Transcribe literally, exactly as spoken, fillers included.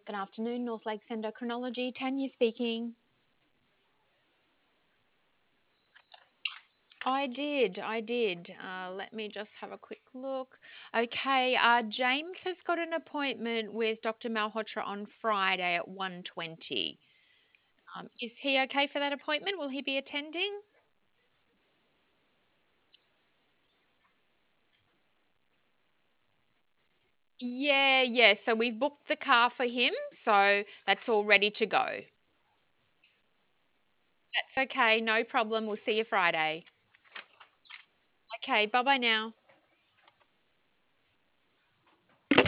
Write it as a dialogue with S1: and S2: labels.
S1: Good afternoon, North Lakes Endocrinology. Tanya speaking. I did, I did. Uh, let me just have a quick look. Okay, uh, James has got an appointment with Doctor Malhotra on Friday at one twenty. Um, is he okay for that appointment? Will he be attending? Yeah, yeah. So we've booked the car for him, so that's all ready to go. That's okay, no problem. We'll see you Friday. Okay, bye bye now.